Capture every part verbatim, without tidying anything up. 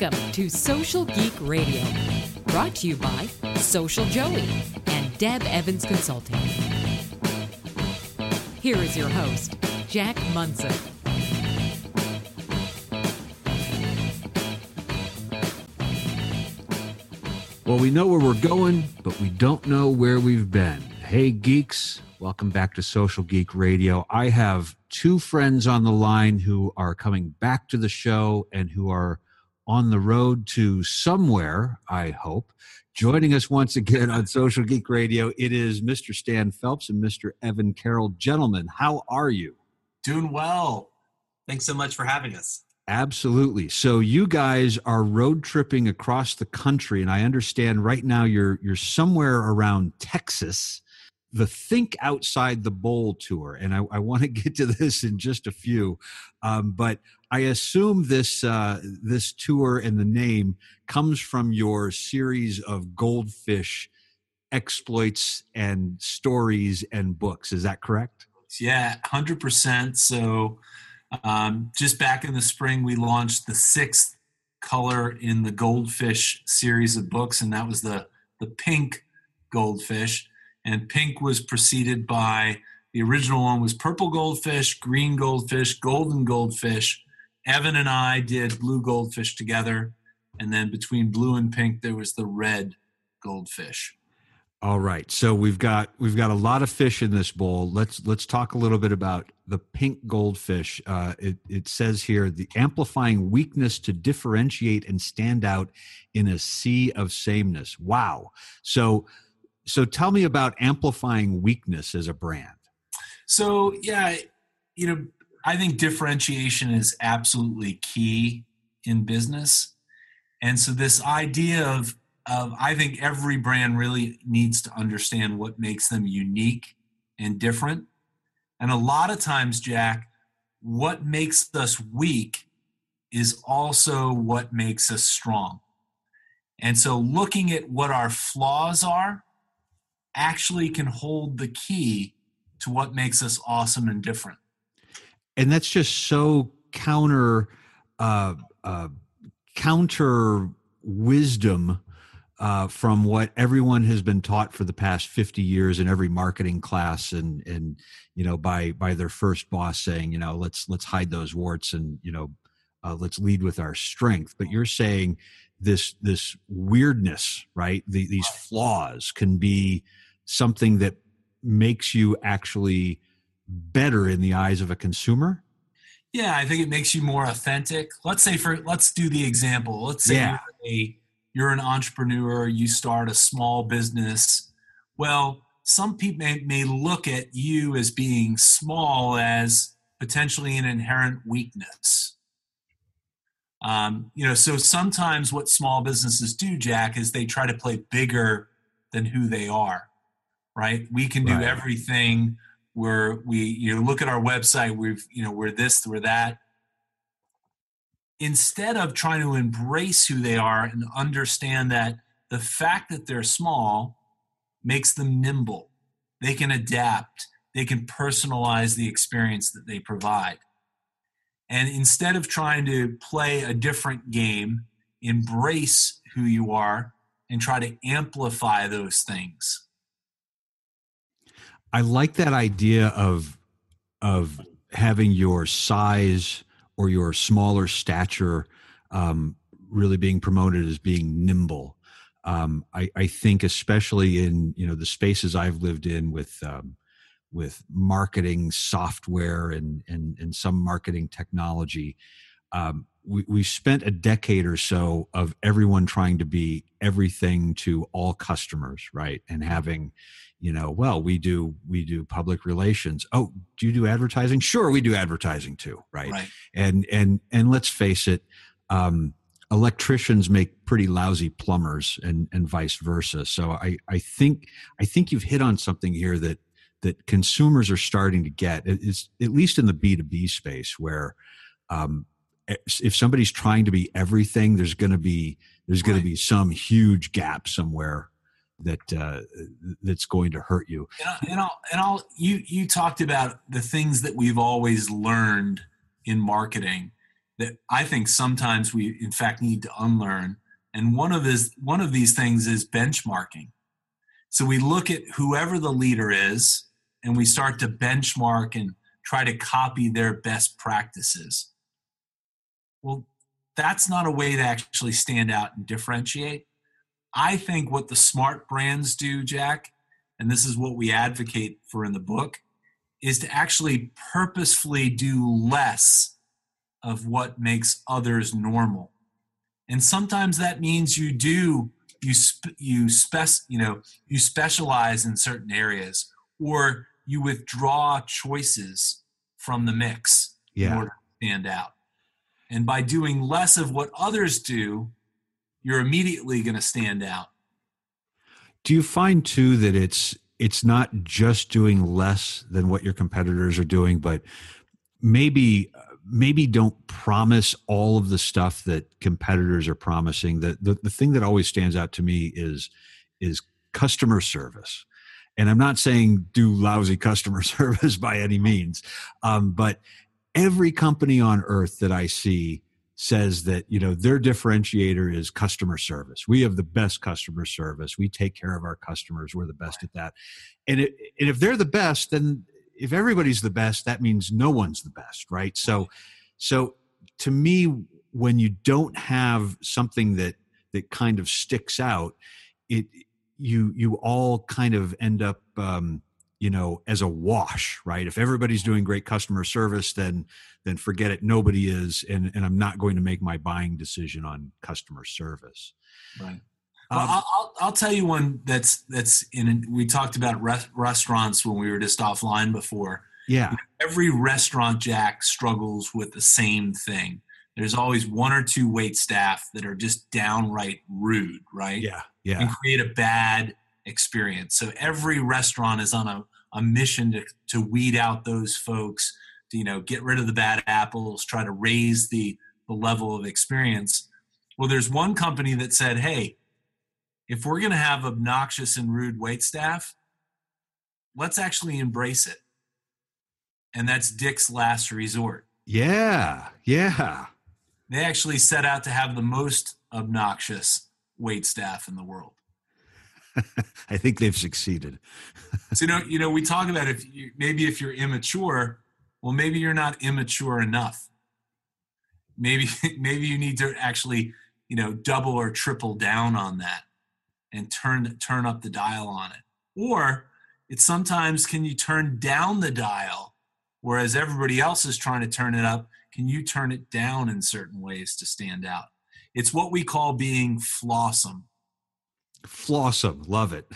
Welcome to Social Geek Radio, brought to you by Social Joey and Deb Evans Consulting. Here is your host, Jack Munson. Well, we know where we're going, but we don't know where we've been. Hey, geeks, welcome back to Social Geek Radio. I have two friends on the line who are coming back to the show and who are on the road to somewhere, I hope. Joining us once again on Social Geek Radio, it is Mister Stan Phelps and Mister Evan Carroll. Gentlemen, how are you? Doing well. Thanks so much for having us. Absolutely. So you guys are road tripping across the country, and I understand right now you're you're somewhere around Texas, the Think Outside the Bowl tour. And I, I want to get to this in just a few, um, but I assume this uh, this tour and the name comes from your series of goldfish exploits and stories and books. Is that correct? Yeah, one hundred percent. So um, just back in the spring, we launched the sixth color in the goldfish series of books, and that was the, the pink goldfish. And pink was preceded by, the original one was purple goldfish, green goldfish, golden goldfish. Evan and I did blue goldfish together. And then between blue and pink, there was the red goldfish. All right. So we've got we've got a lot of fish in this bowl. Let's let's talk a little bit about the pink goldfish. Uh, it, it says here, the amplifying weakness to differentiate and stand out in a sea of sameness. Wow. So so tell me about amplifying weakness as a brand. So yeah, you know, I think differentiation is absolutely key in business. And so this idea of Of, I think every brand really needs to understand what makes them unique and different. And a lot of times, Jack, what makes us weak is also what makes us strong. And so looking at what our flaws are actually can hold the key to what makes us awesome and different. And that's just so counter, uh, uh, counter wisdom Uh, from what everyone has been taught for the past fifty years in every marketing class, and and you know by by their first boss saying, you know let's let's hide those warts and you know uh, let's lead with our strength. But you're saying this this weirdness, right? The, these flaws can be something that makes you actually better in the eyes of a consumer. Yeah, I think it makes you more authentic. Let's say for let's do the example. Let's say Yeah. you're a You're an entrepreneur, you start a small business. Well, some people may, may look at you as being small as potentially an inherent weakness. Um, you know, so sometimes what small businesses do, Jack, is they try to play bigger than who they are, right? We can do Right. everything. We're, we, you know, look at our website, we've, you know, we're this, we're that. Instead of trying to embrace who they are and understand that the fact that they're small makes them nimble. They can adapt. They can personalize the experience that they provide. And instead of trying to play a different game, embrace who you are and try to amplify those things. I like that idea of of having your size or your smaller stature um, really being promoted as being nimble. Um, I, I think especially in you know the spaces I've lived in with um, with marketing software and and, and some marketing technology, um, we, we spent a decade or so of everyone trying to be everything to all customers, right? And having, you know, well, we do we do public relations. Oh, do you do advertising? Sure, we do advertising too, right? Right. And and and let's face it, um, electricians make pretty lousy plumbers, and and vice versa. So I I think I think you've hit on something here that that consumers are starting to get. It's at least in the B two B space where. Um, if somebody's trying to be everything, there's going to be there's going Right. to be some huge gap somewhere that uh, that's going to hurt you. And, I, and I'll and I'll you you talked about the things that we've always learned in marketing, that I think sometimes we, in fact, need to unlearn. And one of this, one of these things is benchmarking. So we look at whoever the leader is, and we start to benchmark and try to copy their best practices. Well, that's not a way to actually stand out and differentiate. I think what the smart brands do, Jack, and this is what we advocate for in the book, is to actually purposefully do less of what makes others normal. And sometimes that means you do you sp- you spec you know you specialize in certain areas, or you withdraw choices from the mix Yeah. in order to stand out. And by doing less of what others do, you're immediately going to stand out. Do you find too that it's it's not just doing less than what your competitors are doing, but maybe maybe don't promise all of the stuff that competitors are promising? The, the the thing that always stands out to me is is customer service. And I'm not saying do lousy customer service by any means, um, but every company on earth that I see says that, you know, their differentiator is customer service. We have the best customer service. We take care of our customers. We're the best at that. And, it, and if they're the best, then if everybody's the best, that means no one's the best, right? So, so to me, when you don't have something that that kind of sticks out, it you you all kind of end up, um, you know, as a wash, right? If everybody's doing great customer service, then then forget it. Nobody is, and and I'm not going to make my buying decision on customer service. Right. Well, Um, I'll I'll tell you one that's that's in. We talked about res- restaurants when we were just offline before. yeah, Every restaurant, Jack, struggles with the same thing. There's always one or two wait staff that are just downright rude, right? yeah, And yeah, create a bad experience. So every restaurant is on a, a mission to, to weed out those folks, to, you know, get rid of the bad apples, try to raise the, the level of experience. Well, there's one company that said, hey, if we're going to have obnoxious and rude wait staff, let's actually embrace it. And that's Dick's Last Resort. yeah, yeah. They actually set out to have the most obnoxious wait staff in the world. I think they've succeeded. So, you know, you know, we talk about if you, maybe if you're immature, well, maybe you're not immature enough. Maybe, maybe you need to actually, you know, double or triple down on that and turn, turn up the dial on it. Or it's sometimes, can you turn down the dial, whereas everybody else is trying to turn it up? Can you turn it down in certain ways to stand out? It's what we call being flawsome. Flawsome, love it.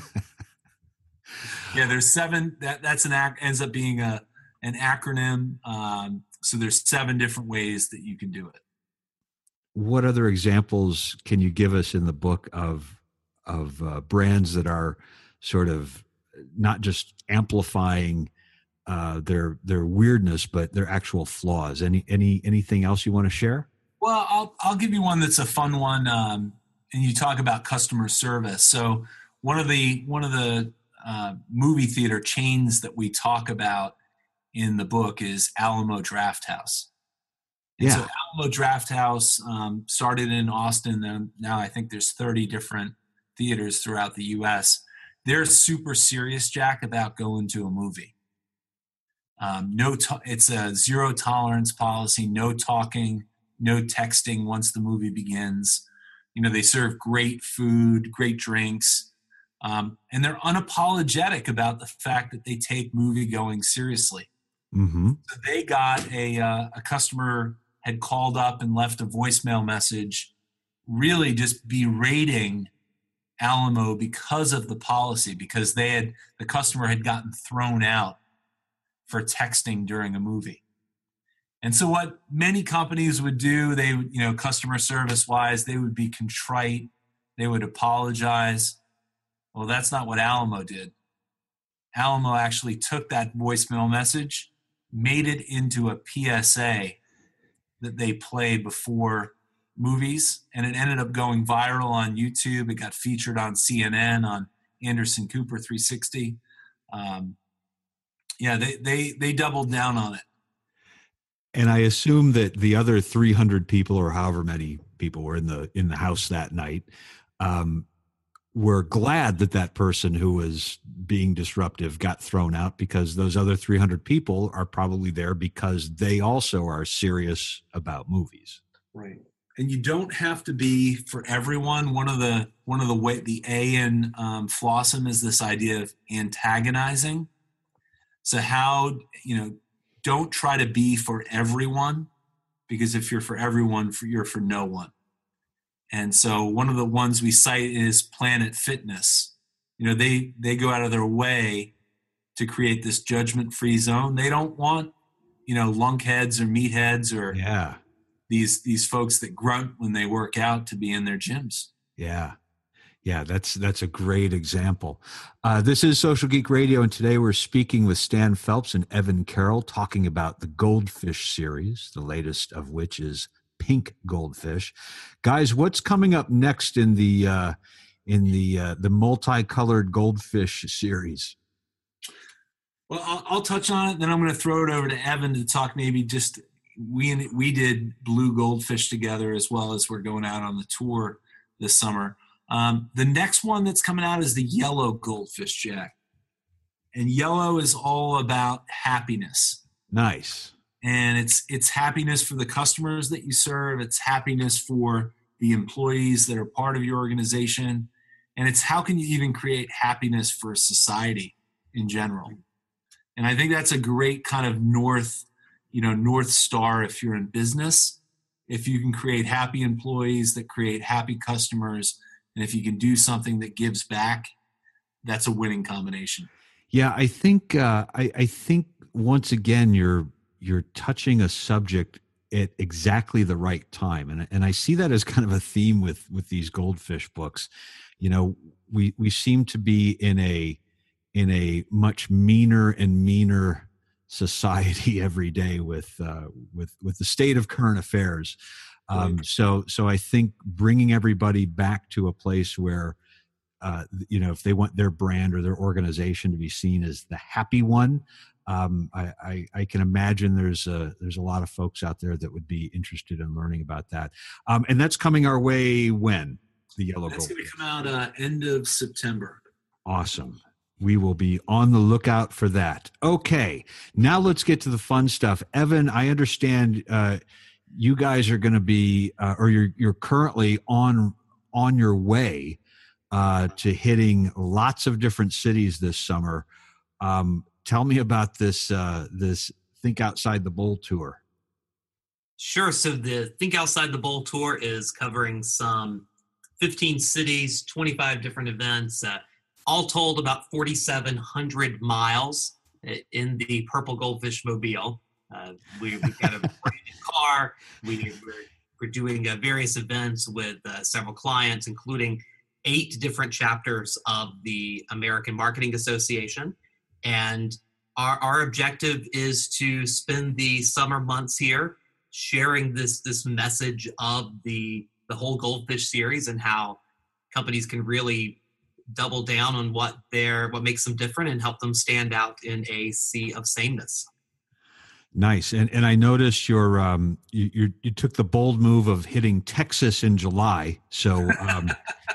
Yeah, there's seven. That that's an ac- ends up being a an acronym. Um, so there's seven different ways that you can do it. What other examples can you give us in the book of of uh, brands that are sort of not just amplifying uh, their their weirdness, but their actual flaws? Any any anything else you want to share? Well, I'll I'll give you one that's a fun one. Um, and you talk about customer service. So one of the one of the uh, movie theater chains that we talk about in the book is Alamo Drafthouse. And Yeah. so Alamo Drafthouse um, started in Austin. And now I think there's thirty different theaters throughout the U S. They're super serious, Jack, about going to a movie. Um, no, to- it's a zero tolerance policy. No talking, no texting once the movie begins. You know, they serve great food, great drinks, um, and they're unapologetic about the fact that they take movie going seriously. Mm-hmm. So they got a uh, a customer had called up and left a voicemail message, really just berating Alamo because of the policy, because they had the customer had gotten thrown out for texting during a movie. And so what many companies would do, they would, you know, customer service wise, they would be contrite, they would apologize. Well, that's not what Alamo did. Alamo actually took that voicemail message, made it into a P S A that they play before movies, and it ended up going viral on YouTube. It got featured on C N N, on Anderson Cooper three sixty. Um, yeah, they, they, they doubled down on it. And I assume that the other three hundred people, or however many people were in the in the house that night, um, were glad that that person who was being disruptive got thrown out, because those other three hundred people are probably there because they also are serious about movies. Right. And you don't have to be for everyone. One of the one of the way the A in um, Flossom is this idea of antagonizing. So how, you know, don't try to be for everyone, because if you're for everyone, you're for no one. And so one of the ones we cite is Planet Fitness. You know, they they go out of their way to create this judgment-free zone. They don't want, you know, lunkheads or meatheads or yeah. these these folks that grunt when they work out to be in their gyms. Yeah. Yeah, that's that's a great example. Uh, this is Social Geek Radio, and today we're speaking with Stan Phelps and Evan Carroll, talking about the Goldfish series, the latest of which is Pink Goldfish. Guys, what's coming up next in the uh, in the uh, the multicolored Goldfish series? Well, I'll, I'll touch on it, then I'm going to throw it over to Evan to talk. Maybe just we we did Blue Goldfish together, as well as we're going out on the tour this summer. Um, the next one that's coming out is the Yellow Goldfish, Jack. And yellow is all about happiness. Nice. And it's it's happiness for the customers that you serve. It's happiness for the employees that are part of your organization. And it's how can you even create happiness for society in general. And I think that's a great kind of north, you know, North Star if you're in business. If you can create happy employees that create happy customers, and if you can do something that gives back, that's a winning combination. Yeah, I think uh, I, I think once again you're you're touching a subject at exactly the right time, and and I see that as kind of a theme with with these Goldfish books. You know, we we seem to be in a in a much meaner and meaner society every day with uh, with with the state of current affairs. Um, so, so I think bringing everybody back to a place where, uh, you know, if they want their brand or their organization to be seen as the happy one, um, I, I, I can imagine there's a there's a lot of folks out there that would be interested in learning about that. Um, and that's coming our way when? The Yellow Goldfish. That's going to come out uh, end of September. Awesome. We will be on the lookout for that. Okay, now let's get to the fun stuff. Evan, I understand. Uh, You guys are going to be, uh, or you're you're currently on on your way uh, to hitting lots of different cities this summer. Um, tell me about this uh, this Think Outside the Bowl tour. Sure. So the Think Outside the Bowl tour is covering some fifteen cities, twenty-five different events, uh, all told about forty-seven hundred miles in the Purple Goldfish Mobile. Uh, we, we've got a branded car. We, we're, we're doing uh, various events with uh, several clients, including eight different chapters of the American Marketing Association. And our, our objective is to spend the summer months here sharing this, this message of the, the whole Goldfish series and how companies can really double down on what they're, what makes them different and help them stand out in a sea of sameness. Nice, and and I noticed your um you you, you took the bold move of hitting Texas in July. So um,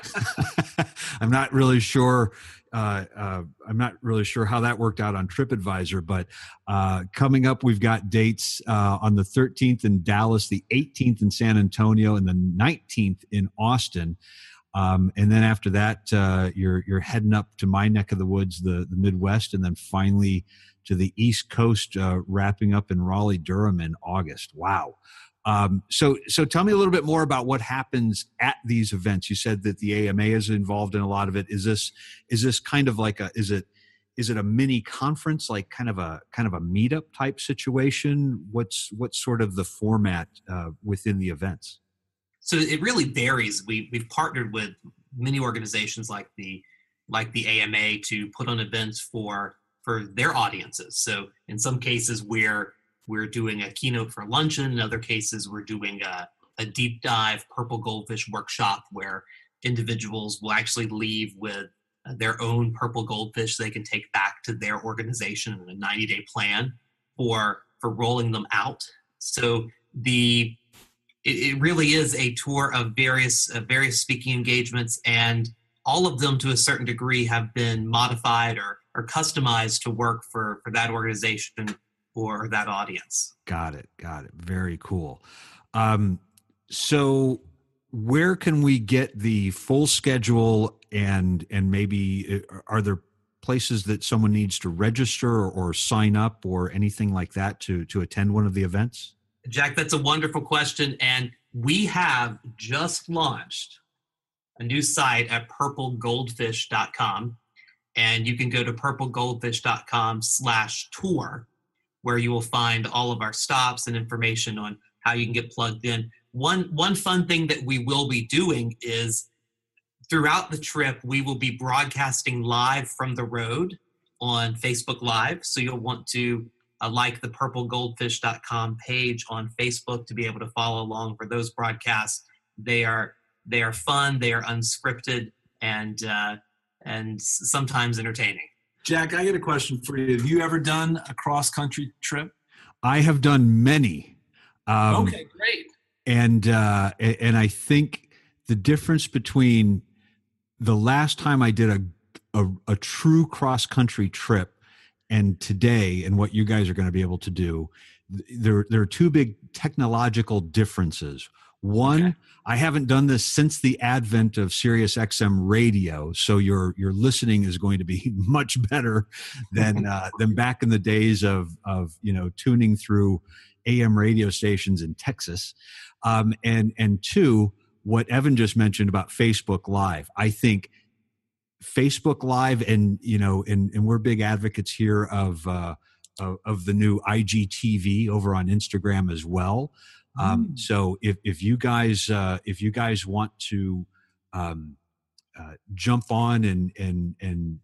I'm not really sure. Uh, uh, I'm not really sure how that worked out on TripAdvisor, but uh, coming up, we've got dates uh, on the thirteenth in Dallas, the eighteenth in San Antonio, and the nineteenth in Austin. Um, and then after that, uh, you're you're heading up to my neck of the woods, the the Midwest, and then finally to the East Coast, uh, wrapping up in Raleigh, Durham in August. Wow. Um, so, so tell me a little bit more about what happens at these events. You said that the A M A is involved in a lot of it. Is this, is this kind of like a, is it, is it a mini conference, like kind of a, kind of a meetup type situation? What's, what's sort of the format, uh, within the events? So it really varies. We, we've partnered with many organizations like the, like the A M A to put on events for for their audiences. So in some cases we're we're doing a keynote for luncheon. In other cases we're doing a, a deep dive Purple Goldfish workshop where individuals will actually leave with their own purple goldfish they can take back to their organization in a ninety-day plan for for rolling them out. So the it, it really is a tour of various uh, various speaking engagements, and all of them to a certain degree have been modified or, or customized to work for, for that organization or that audience. Got it. Got it. Very cool. Um, so where can we get the full schedule, and, and maybe are there places that someone needs to register or, or sign up or anything like that to, to attend one of the events? Jack, that's a wonderful question. And we have just launched a new site at purple goldfish dot com. And you can go to purple goldfish dot com slash tour, where you will find all of our stops and information on how you can get plugged in. One, one fun thing that we will be doing is throughout the trip, we will be broadcasting live from the road on Facebook Live. So you'll want to uh, like the purple goldfish dot com page on Facebook to be able to follow along for those broadcasts. They are They are fun, they are unscripted, and uh, and sometimes entertaining. Jack, I got a question for you. Have you ever done a cross-country trip? I have done many. Um, okay, great. And uh, and I think the difference between the last time I did a a, a true cross-country trip and today, and what you guys are going to be able to do, there there are two big technological differences. One, okay. I haven't done this since the advent of Sirius X M radio, so your your listening is going to be much better than uh, than back in the days of of you know tuning through A M radio stations in Texas. Um, and and two, what Evan just mentioned about Facebook Live, I think Facebook Live, and you know, and and we're big advocates here of uh, of, of the new I G T V over on Instagram as well. Um, mm. So if, if you guys, uh, if you guys want to, um, uh, jump on and, and, and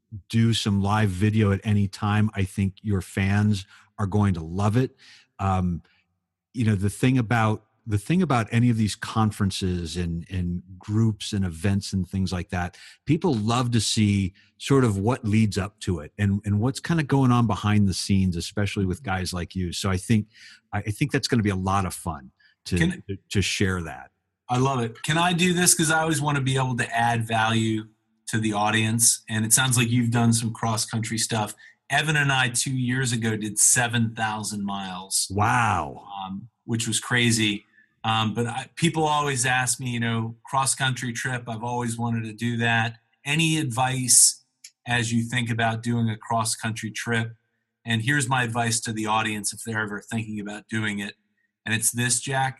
do some live video at any time, I think your fans are going to love it. Um, you know, the thing about, the thing about any of these conferences and, and groups and events and things like that, people love to see sort of what leads up to it and, and what's kind of going on behind the scenes, especially with guys like you. So I think, I think that's going to be a lot of fun to, Can, to, to share that. I love it. Can I do this? Because I always want to be able to add value to the audience. And it sounds like you've done some cross-country stuff. Evan and I, two years ago, did seven thousand miles. Wow. Um, which was crazy. Um, but I, people always ask me, you know, cross-country trip, I've always wanted to do that. Any advice as you think about doing a cross-country trip? And here's my advice to the audience if they're ever thinking about doing it. And it's this, Jack.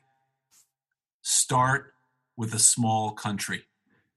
Start with a small country.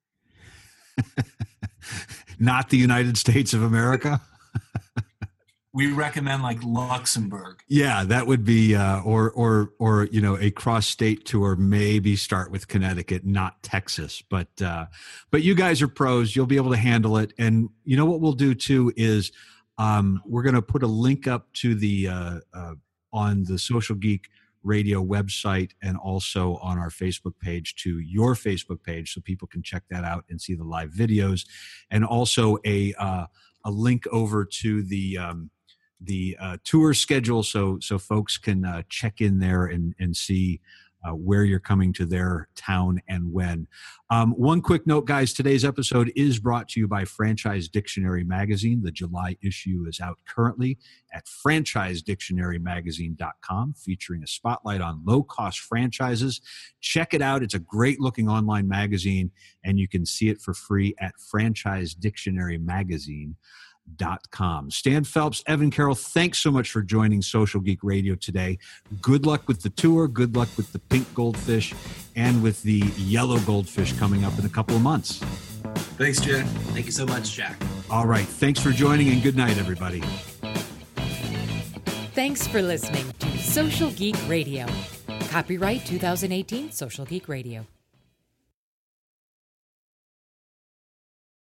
Not the United States of America? We recommend like Luxembourg. Yeah, that would be, uh, or or or you know, a cross-state tour. Maybe start with Connecticut, not Texas. But uh, but you guys are pros. You'll be able to handle it. And you know what we'll do too is um, we're going to put a link up to the uh, uh, on the Social Geek Radio website and also on our Facebook page to your Facebook page, so people can check that out and see the live videos, and also a uh, a link over to the. Um, the uh, tour schedule, so so folks can uh, check in there and and see uh, where you're coming to their town and when. Um, one quick note, guys, today's episode is brought to you by Franchise Dictionary Magazine. The July issue is out currently at franchise dictionary magazine dot com, featuring a spotlight on low-cost franchises. Check it out. It's a great-looking online magazine, and you can see it for free at franchise dictionary magazine dot com. Stan Phelps, Evan Carroll, thanks so much for joining Social Geek Radio today. Good luck with the tour. Good luck with the pink goldfish and with the yellow goldfish coming up in a couple of months. Thanks, Jack. Thank you so much, Jack. All right. Thanks for joining, and good night, everybody. Thanks for listening to Social Geek Radio. Copyright twenty eighteen Social Geek Radio.